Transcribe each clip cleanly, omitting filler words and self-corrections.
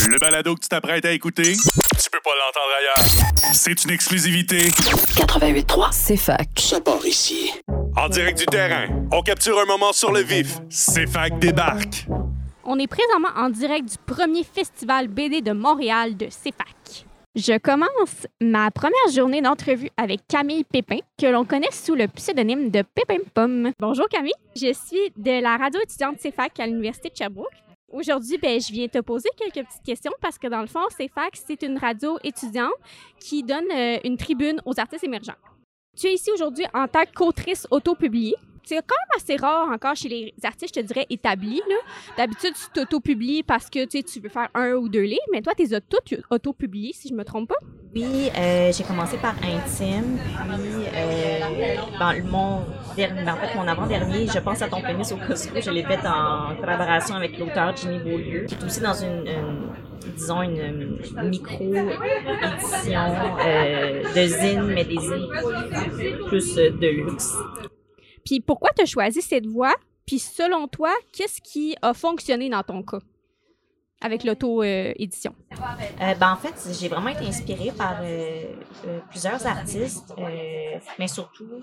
Le balado que tu t'apprêtes à écouter, tu peux pas l'entendre ailleurs. C'est une exclusivité. 88.3, c'est fac. Ça part ici. En direct du terrain, on capture un moment sur le vif. C'est fac débarque. On est présentement en direct du premier festival BD de Montréal de CFAC. Je commence ma première journée d'entrevue avec Camille Pépin, que l'on connaît sous le pseudonyme de Pépin Pomme. Bonjour Camille, je suis de la radio étudiante CFAC à l'Université de Sherbrooke. Aujourd'hui, je viens te poser quelques petites questions parce que dans le fond, CFAC, c'est une radio étudiante qui donne une tribune aux artistes émergents. Tu es ici aujourd'hui en tant qu'autrice auto-publiée. C'est quand même assez rare encore chez les artistes, je te dirais, établis. Là. D'habitude, tu t'auto-publies parce que tu veux faire un ou deux livres, mais toi, tu les as toutes auto-publiés, si je me trompe pas. Oui, j'ai commencé par Intime, puis mon avant-dernier, Je pense à ton pénis au Costco, je l'ai fait en collaboration avec l'auteur Jimmy Beaulieu, qui est aussi dans une micro-édition de zine, mais des zines plus de luxe. Puis pourquoi tu as choisi cette voie? Puis selon toi, qu'est-ce qui a fonctionné dans ton cas avec l'auto-édition? En fait, j'ai vraiment été inspirée par plusieurs artistes, mais surtout,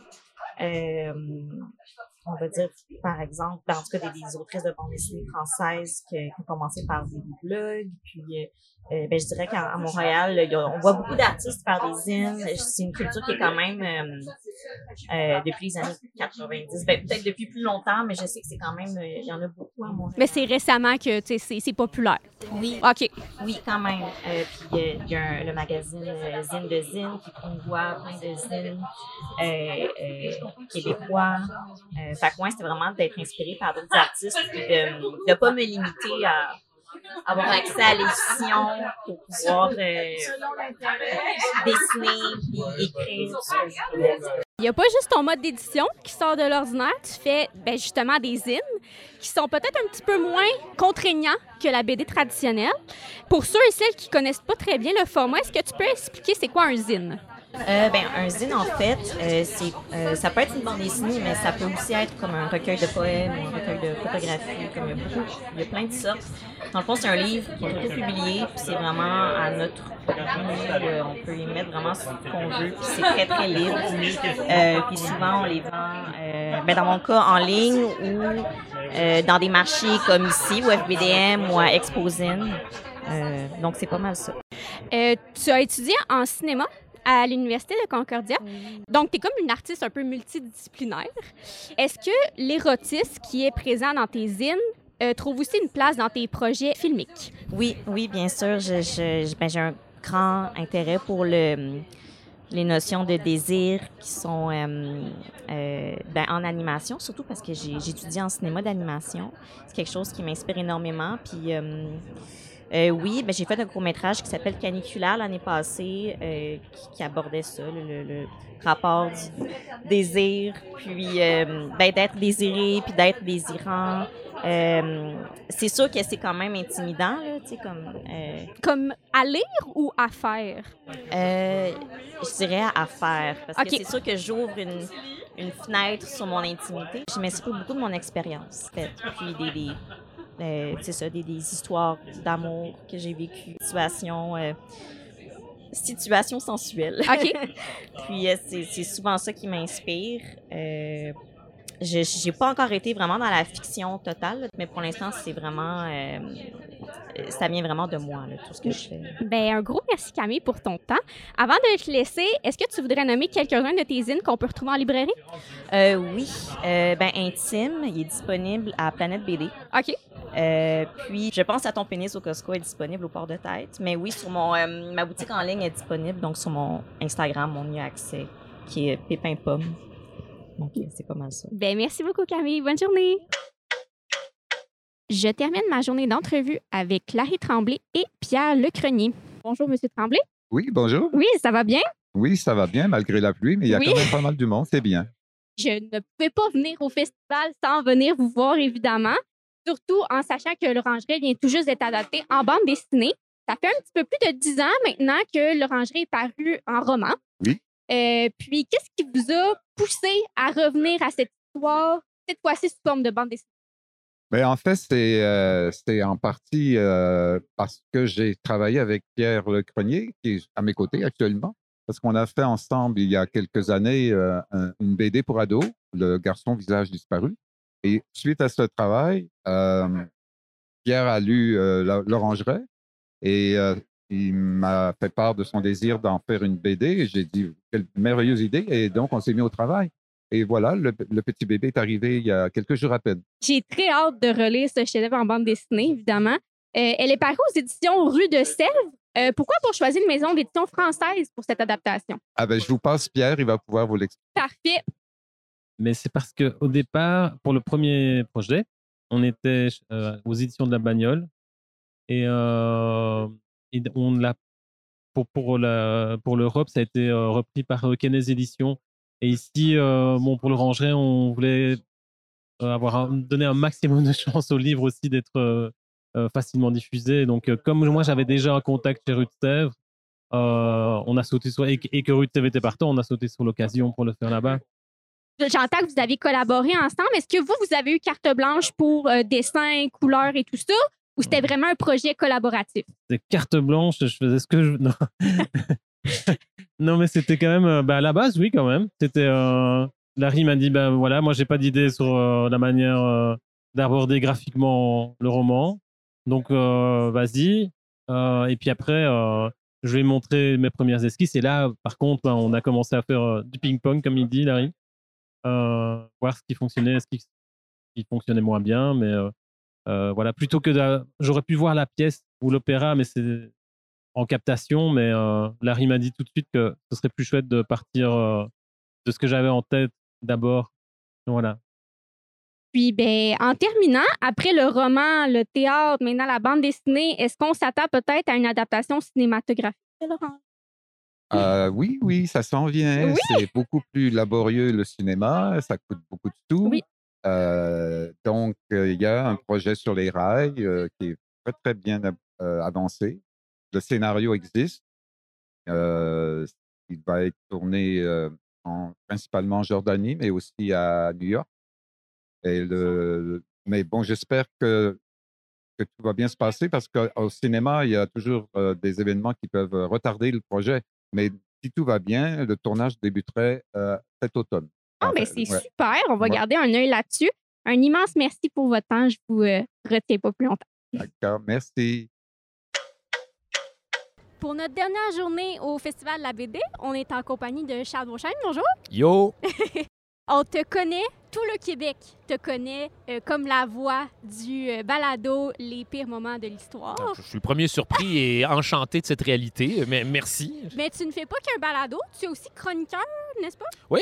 on va dire, par exemple, en tout cas des autrices de bande dessinée françaises qui ont commencé par des blogs, puis je dirais qu'à Montréal, on voit beaucoup d'artistes par des zines. C'est une culture qui est quand même depuis les années 90, peut-être depuis plus longtemps, mais je sais que c'est quand même, il y en a beaucoup à Montréal. Mais c'est récemment que c'est populaire. Oui. OK. Oui, quand même. Puis il y a le magazine Zine de Zine qui promouvoit plein de zines québécois. Fait que moi, c'était vraiment d'être inspirée par d'autres artistes et de pas me limiter à avoir accès à l'édition pour pouvoir dessiner et écrire ce que je voulais. Il n'y a pas juste ton mode d'édition qui sort de l'ordinaire. Tu fais justement des zines qui sont peut-être un petit peu moins contraignants que la BD traditionnelle. Pour ceux et celles qui ne connaissent pas très bien le format, est-ce que tu peux expliquer c'est quoi un zine? Un zine, en fait, ça peut être une bande dessinée, mais ça peut aussi être comme un recueil de poèmes ou un recueil de photographies, comme il y a plein de sortes. Dans le fond, c'est un livre qui est auto-publié, puis c'est vraiment à notre goût. On peut y mettre vraiment ce qu'on veut, puis c'est très, très libre. Puis souvent, on les vend, dans mon cas, en ligne ou dans des marchés comme ici, ou FBDM ou à Exposine. Donc, c'est pas mal ça. Tu as étudié en cinéma à l'Université de Concordia. Donc, tu es comme une artiste un peu multidisciplinaire. Est-ce que l'érotisme qui est présent dans tes zines trouve aussi une place dans tes projets filmiques? Oui, bien sûr. J'ai un grand intérêt pour les notions de désir qui sont en animation, surtout parce que j'étudie en cinéma d'animation. C'est quelque chose qui m'inspire énormément. Puis j'ai fait un court-métrage qui s'appelle Caniculaire l'année passée, qui abordait ça, le rapport du désir, puis d'être désiré, puis d'être désirant. C'est sûr que c'est quand même intimidant, là, tu sais, Comme à lire ou à faire? Je dirais à faire, parce que Okay. c'est sûr que j'ouvre une fenêtre sur mon intimité. Je m'inspire beaucoup de mon expérience, en fait, puis c'est ça, des histoires d'amour que j'ai vécues, situations sensuelles. OK. Puis c'est souvent ça qui m'inspire. J'ai pas encore été vraiment dans la fiction totale, mais pour l'instant, c'est vraiment... ça vient vraiment de moi, là, tout ce que je fais. Un gros merci Camille pour ton temps. Avant de te laisser, est-ce que tu voudrais nommer quelques-uns de tes zines qu'on peut retrouver en librairie? Oui. Intime, il est disponible à Planète BD. OK. Puis, Je pense à ton pénis au Costco est disponible au Port de Tête. Mais oui, sur ma boutique en ligne est disponible, donc sur mon Instagram, on y a accès, qui est Pépin Pomme. Donc, c'est pas mal ça. Merci beaucoup Camille. Bonne journée. Je termine ma journée d'entrevue avec Clary Tremblay et Pierre Lecrenier. Bonjour, Monsieur Tremblay. Oui, bonjour. Oui, ça va bien? Oui, ça va bien malgré la pluie, mais il y a Oui. quand même pas mal du monde, c'est bien. Je ne pouvais pas venir au festival sans venir vous voir, évidemment. Surtout en sachant que l'Orangerie vient tout juste d'être adaptée en bande dessinée. Ça fait un petit peu plus de 10 ans maintenant que l'Orangerie est parue en roman. Oui. Puis, qu'est-ce qui vous a poussé à revenir à cette histoire, cette fois-ci sous forme de bande dessinée? Mais en fait, c'est en partie parce que j'ai travaillé avec Pierre Lecronier, qui est à mes côtés actuellement, parce qu'on a fait ensemble, il y a quelques années, une BD pour ados, Le garçon visage disparu. Et suite à ce travail, Pierre a lu L'Orangerie et il m'a fait part de son désir d'en faire une BD. Et j'ai dit, quelle merveilleuse idée. Et donc, on s'est mis au travail. Et voilà, le petit bébé est arrivé il y a quelques jours à peine. J'ai très hâte de relire ce chef-d'œuvre en bande dessinée, évidemment. Elle est parue aux éditions Rue de Sèvres. Pourquoi avoir choisi une maison d'édition française pour cette adaptation? Ah ben, je vous passe Pierre, il va pouvoir vous l'expliquer. Parfait. Mais c'est parce qu'au départ, pour le premier projet, on était aux éditions de la Bagnole et on l'a pour l'Europe, ça a été repris par Kennes Éditions. Et ici, pour l'Orangerie, on voulait donner un maximum de chance au livre aussi d'être facilement diffusé. Donc, comme moi, j'avais déjà un contact chez Rue de Sèvres, on a sauté sur et que Rue de Sèvres était partant, on a sauté sur l'occasion pour le faire là-bas. J'entends que vous avez collaboré ensemble. Est-ce que vous avez eu carte blanche pour dessin, couleurs et tout ça? Ou c'était vraiment un projet collaboratif? C'était carte blanche, je faisais ce que je... Non, non mais c'était quand même... à la base, oui, quand même. C'était... Larry m'a dit, voilà, moi, j'ai pas d'idée sur la manière d'aborder graphiquement le roman. Donc, vas-y. Et puis après, je lui ai montré mes premières esquisses. Et là, par contre, on a commencé à faire du ping-pong, comme il dit, Larry. Voir ce qui fonctionnait, ce qui fonctionnait moins bien. Mais voilà, plutôt que j'aurais pu voir la pièce ou l'opéra, mais c'est en captation. Mais Larry m'a dit tout de suite que ce serait plus chouette de partir de ce que j'avais en tête d'abord. Voilà. Puis, en terminant, après le roman, le théâtre, maintenant la bande dessinée, est-ce qu'on s'attend peut-être à une adaptation cinématographique, Laurent? Oui, ça s'en vient. Oui? C'est beaucoup plus laborieux le cinéma, ça coûte beaucoup de sous. Oui. Donc, il y a un projet sur les rails qui est très, très bien avancé. Le scénario existe. Il va être tourné principalement en Jordanie, mais aussi à New York. Mais bon, j'espère que tout va bien se passer parce qu'au cinéma, il y a toujours des événements qui peuvent retarder le projet. Mais si tout va bien, le tournage débuterait cet automne. Ah, c'est super. On va garder un œil là-dessus. Un immense merci pour votre temps. Je vous retiens pas plus longtemps. D'accord, merci. Pour notre dernière journée au Festival de la BD, on est en compagnie de Charles Beauchesne. Bonjour. Yo! On te connaît, tout le Québec te connaît comme la voix du balado Les pires moments de l'histoire. Je suis le premier surpris et enchanté de cette réalité. Mais merci. Mais tu ne fais pas qu'un balado, tu es aussi chroniqueur, n'est-ce pas? Oui,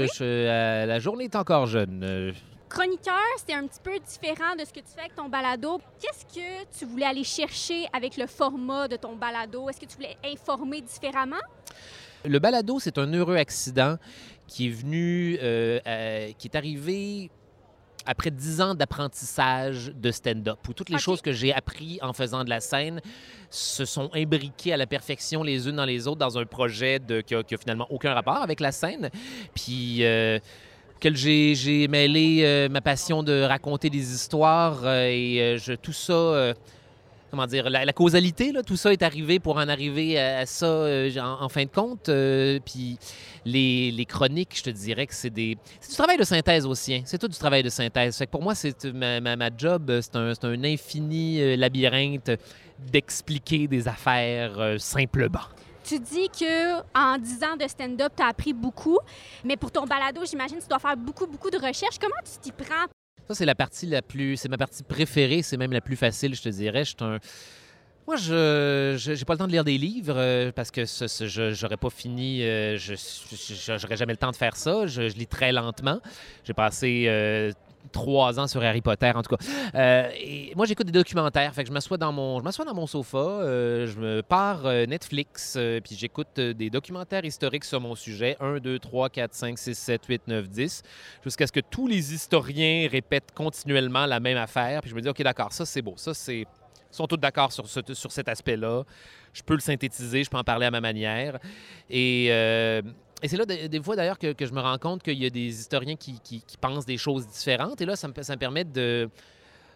la journée est encore jeune. Chroniqueur, c'est un petit peu différent de ce que tu fais avec ton balado. Qu'est-ce que tu voulais aller chercher avec le format de ton balado? Est-ce que tu voulais informer différemment? Le balado, c'est un heureux accident qui est venu, qui est arrivé après 10 ans d'apprentissage de stand-up, où toutes les choses que j'ai appris en faisant de la scène se sont imbriquées à la perfection les unes dans les autres dans un projet qui a finalement aucun rapport avec la scène. Puis... auquel j'ai mêlé ma passion de raconter des histoires tout ça, comment dire, la causalité, là, tout ça est arrivé pour en arriver à ça en fin de compte. Puis les chroniques, je te dirais que c'est du travail de synthèse aussi. Hein. C'est tout du travail de synthèse. Fait que pour moi, c'est ma job, c'est un infini labyrinthe d'expliquer des affaires simplement. Tu dis que en 10 ans de stand-up, tu as appris beaucoup, mais pour ton balado, j'imagine que tu dois faire beaucoup de recherches. Comment tu t'y prends? Ça, c'est c'est ma partie préférée, c'est même la plus facile, je te dirais. Moi, je n'ai pas le temps de lire des livres parce que j'aurais pas fini, j'aurais jamais le temps de faire ça. Je lis très lentement. J'ai passé 3 ans sur Harry Potter, en tout cas. Et moi, j'écoute des documentaires. Fait que je m'assois dans mon sofa, je me pars Netflix, puis j'écoute des documentaires historiques sur mon sujet. 1, 2, 3, 4, 5, 6, 7, 8, 9, 10. Jusqu'à ce que tous les historiens répètent continuellement la même affaire. Puis je me dis, OK, d'accord, ça, c'est beau. Ils sont tous d'accord sur cet aspect-là. Je peux le synthétiser, je peux en parler à ma manière. Et c'est là, des fois, d'ailleurs, que je me rends compte qu'il y a des historiens qui pensent des choses différentes. Et là, ça me permet de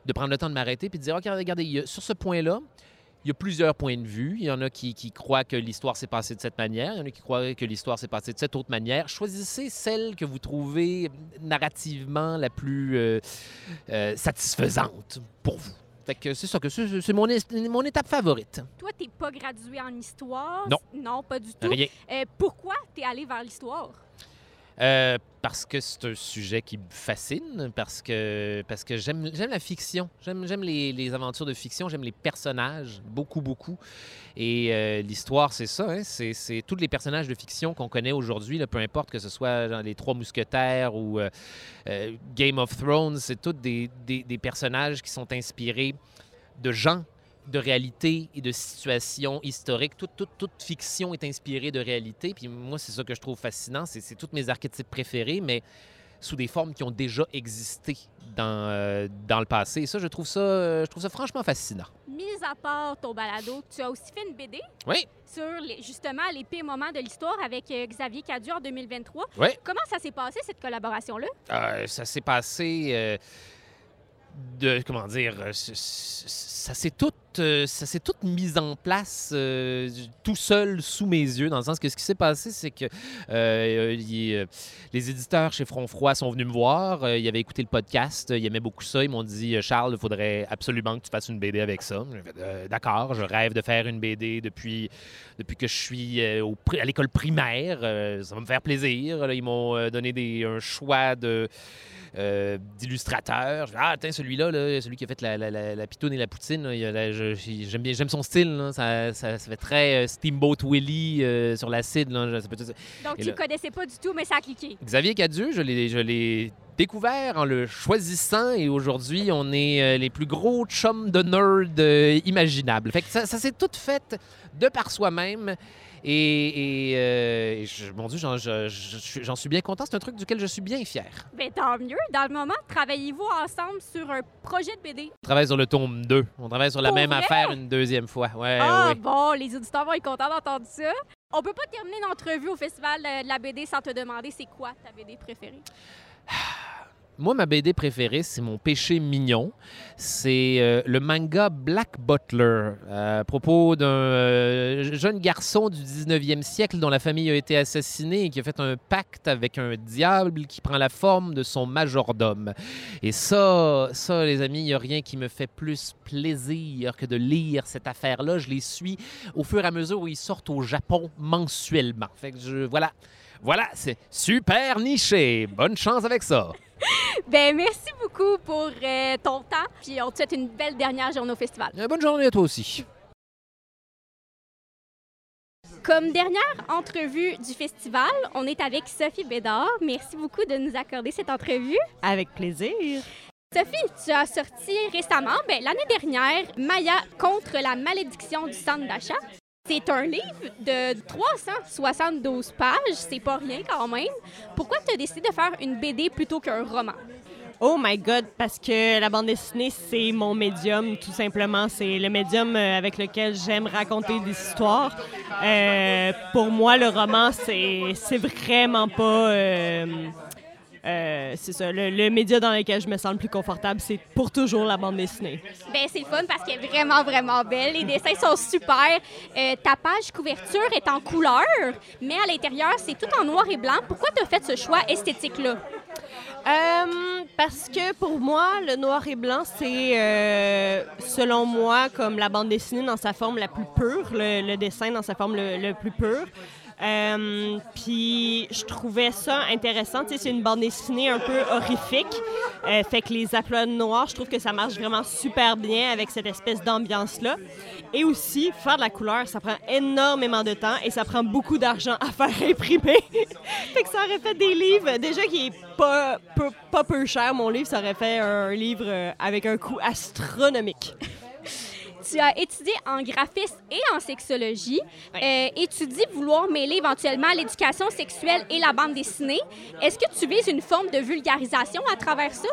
de prendre le temps de m'arrêter puis de dire, OK, regardez, sur ce point-là, il y a plusieurs points de vue. Il y en a qui croient que l'histoire s'est passée de cette manière. Il y en a qui croient que l'histoire s'est passée de cette autre manière. Choisissez celle que vous trouvez narrativement la plus satisfaisante pour vous. Fait que c'est ça, que c'est mon étape favorite. Toi, t'es pas gradué en histoire? Non. Non, pas du tout. Rien. Pourquoi t'es allé vers l'histoire? Parce que c'est un sujet qui me fascine, parce que j'aime la fiction. J'aime les aventures de fiction, j'aime les personnages, beaucoup, beaucoup. Et l'histoire, c'est ça, hein? C'est tous les personnages de fiction qu'on connaît aujourd'hui, là, peu importe que ce soit genre, les Trois Mousquetaires ou Game of Thrones, c'est tous des personnages qui sont inspirés de gens, de réalité et de situations historiques. Toute fiction est inspirée de réalité. Puis moi, c'est ça que je trouve fascinant. C'est tous mes archétypes préférés, mais sous des formes qui ont déjà existé dans le passé. Et ça, je trouve ça franchement fascinant. Mis à part ton balado, tu as aussi fait une BD Oui. sur justement les pires moments de l'histoire avec Xavier Cadieux en 2023. Oui. Comment ça s'est passé, cette collaboration-là? Ça s'est passé... comment dire, ça s'est tout mis en place tout seul sous mes yeux, dans le sens que ce qui s'est passé, c'est que les éditeurs chez Front Froid sont venus me voir, ils avaient écouté le podcast, ils aimaient beaucoup ça, ils m'ont dit « Charles, il faudrait absolument que tu fasses une BD avec ça. » J'ai fait « D'accord, je rêve de faire une BD depuis que je suis à l'école primaire, ça va me faire plaisir. » Là, ils m'ont donné un choix d'illustrateur. Tiens, celui-là, celui qui a fait la pitoune et la poutine, j'aime son style. Là. Ça fait très Steamboat Willie sur l'acide. Donc, tu ne connaissais pas du tout, mais ça a cliqué. Xavier Cadieux, je l'ai découvert en le choisissant et aujourd'hui, on est les plus gros chums de nerd imaginables. Fait que ça s'est tout fait de par soi-même. Mon Dieu, j'en suis bien content. C'est un truc duquel je suis bien fier. Bien, tant mieux. Dans le moment, travaillez-vous ensemble sur un projet de BD? On travaille sur le tome 2. On travaille sur la même affaire une deuxième fois. Ouais, ouais. Bon, les auditeurs vont être contents d'entendre ça. On peut pas terminer l'entrevue au Festival de la BD sans te demander c'est quoi ta BD préférée? Moi, ma BD préférée, c'est Mon péché mignon. C'est le manga Black Butler, à propos d'un jeune garçon du 19e siècle dont la famille a été assassinée et qui a fait un pacte avec un diable qui prend la forme de son majordome. Et ça, les amis, il n'y a rien qui me fait plus plaisir que de lire cette affaire-là. Je les suis au fur et à mesure où ils sortent au Japon mensuellement. Fait que voilà, c'est super niché. Bonne chance avec ça. Ben merci beaucoup pour ton temps. Puis on te souhaite une belle dernière journée au festival. Bonne journée à toi aussi. Comme dernière entrevue du festival, on est avec Sophie Bédard. Merci beaucoup de nous accorder cette entrevue. Avec plaisir. Sophie, tu as sorti récemment, l'année dernière, Maya contre la malédiction du centre d'achat. C'est un livre de 372 pages, c'est pas rien quand même. Pourquoi tu as décidé de faire une BD plutôt qu'un roman? Oh my God, parce que la bande dessinée, c'est mon médium, tout simplement. C'est le médium avec lequel j'aime raconter des histoires. Pour moi, le roman, c'est vraiment pas... c'est ça, le média dans lequel je me sens le plus confortable, c'est pour toujours la bande dessinée. C'est le fun parce qu'elle est vraiment, vraiment belle. Les dessins sont super. Ta page couverture est en couleur, mais à l'intérieur, c'est tout en noir et blanc. Pourquoi tu as fait ce choix esthétique-là? Parce que pour moi, le noir et blanc, c'est, selon moi, comme la bande dessinée dans sa forme la plus pure, le dessin dans sa forme le plus pur. Puis je trouvais ça intéressant. Tu sais, c'est une bande dessinée un peu horrifique. Fait que les aplats noirs, je trouve que ça marche vraiment super bien avec cette espèce d'ambiance-là. Et aussi, faire de la couleur, ça prend énormément de temps et ça prend beaucoup d'argent à faire imprimer. Fait que ça aurait fait des livres, déjà qui est pas peu cher, mon livre, ça aurait fait un livre avec un coût astronomique. Tu as étudié en graphisme et en sexologie et tu dis vouloir mêler éventuellement l'éducation sexuelle et la bande dessinée. Est-ce que tu vises une forme de vulgarisation à travers ça?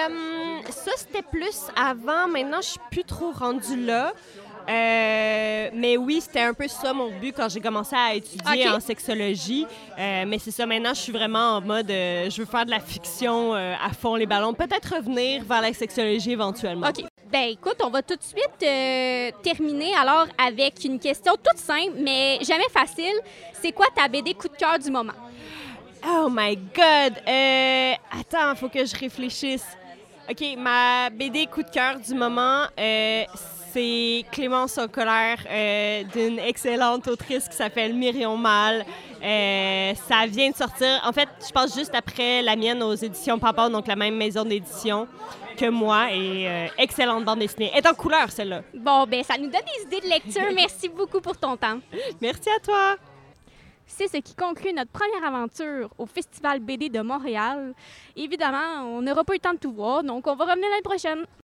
Ça, c'était plus avant. Maintenant, je suis plus trop rendue là. Mais Mais oui, c'était un peu ça mon but quand j'ai commencé à étudier en sexologie. Mais c'est ça, maintenant, je suis vraiment en mode, je veux faire de la fiction à fond les ballons. Peut-être revenir vers la sexologie éventuellement. OK. Ben écoute, on va tout de suite terminer alors avec une question toute simple, mais jamais facile. C'est quoi ta BD coup de cœur du moment? Oh my God! Attends, faut que je réfléchisse. OK, ma BD coup de cœur du moment, c'est Clémence en colère d'une excellente autrice qui s'appelle Myrion Mal. Ça vient de sortir, en fait, je pense juste après la mienne aux éditions Papa, donc la même maison d'édition que moi. Et excellente bande dessinée. Elle est en couleur, celle-là. Bon, ben ça nous donne des idées de lecture. Merci beaucoup pour ton temps. Merci à toi! C'est ce qui conclut notre première aventure au Festival BD de Montréal. Évidemment, on n'aura pas eu le temps de tout voir, donc on va revenir l'année prochaine.